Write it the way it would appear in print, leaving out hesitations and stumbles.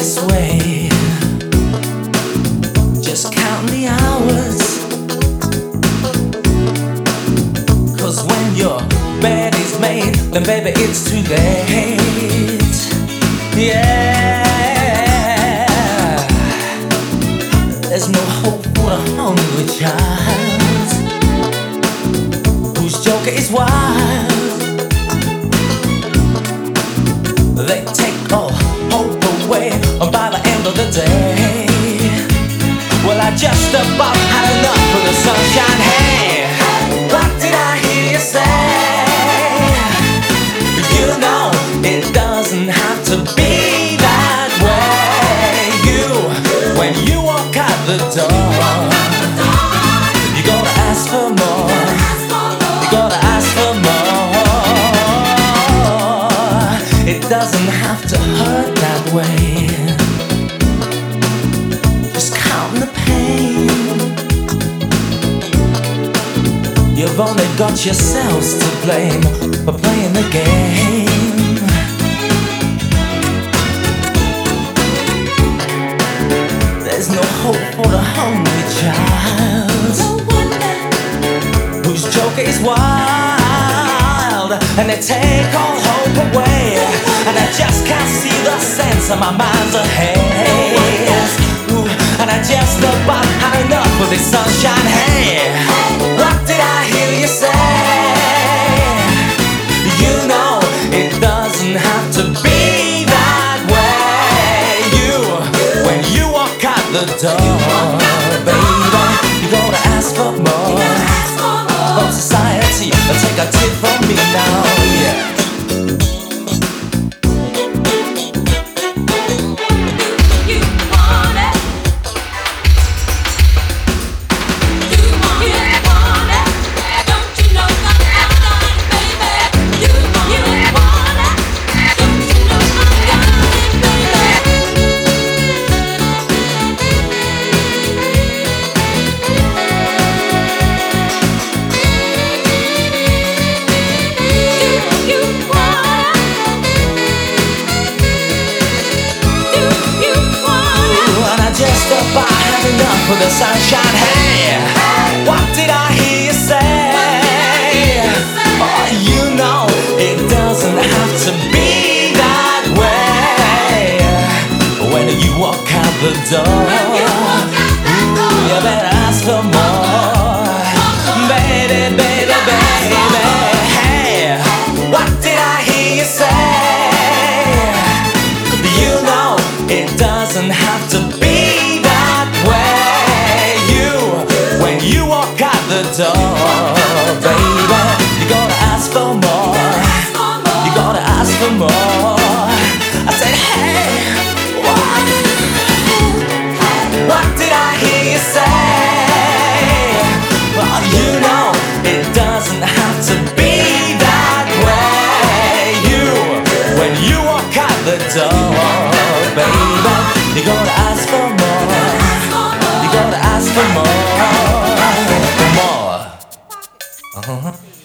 this way. Just counting the hours, 'cause when your bed is made, then baby it's too late. Yeah, there's no hope for a hungry child whose joker is wild. They take all hope away by the end of the day. Well, I just about had enough of the sunshine. Hey, what did I hear you say? You know it doesn't have to be that way. When you walk out the door, you gotta ask for more. You gotta ask for more. It doesn't have to hurt that way. Just counting the pain. You've only got yourselves to blame for playing the game. There's no hope for the hungry child whose joker is wild, and they take all hope away. And I just can't see the sense of my mind's ahead. Ooh, and I just about had enough of this sunshine. Hey, what did I hear you say? You know it doesn't have to be that way. When you walk out the door, baby, you gotta ask for more from society. Take a tip from me now, yeah. Just about had enough of the sunshine. Hey, what did I hear you say? Oh, you know it doesn't have to be that way. When you walk out the door, ooh, you better ask for more. Baby, baby, baby. Hey, what did I hear you say? You know it doesn't have to be the door, baby. You gotta ask for more. You gotta ask for more. I said, hey, what did I hear you say? Well, you know it doesn't have to be that way. When you walk out the door, baby, you gotta ask for more. You gotta ask for more. Uh-huh.